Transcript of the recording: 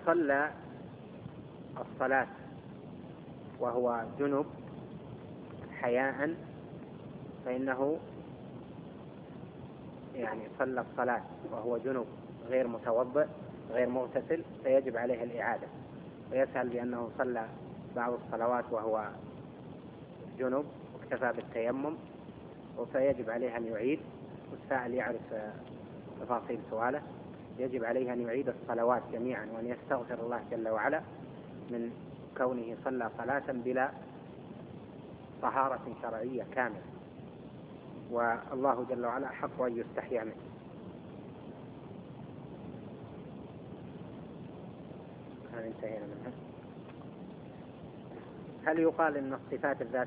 صلى الصلاة وهو جنب حياء فإنه يعني صلى الصلاة وهو جنب غير متوضئ غير مغتسل فيجب عليه الإعادة، ويسأل بأنه صلى بعض الصلوات وهو جنب واكتفى بالتيمم فيجب عليه أن يعيد. والسائل يعرف تفاصيل سؤاله، يجب عليه أن يعيد الصلوات جميعا وأن يستغفر الله جل وعلا من كونه صلى صلاة بلا طهارة شرعية كاملة، والله جل وعلا حق أن يستحيا منه. انتهينا منها. هل يقال إن الصفات الذاتية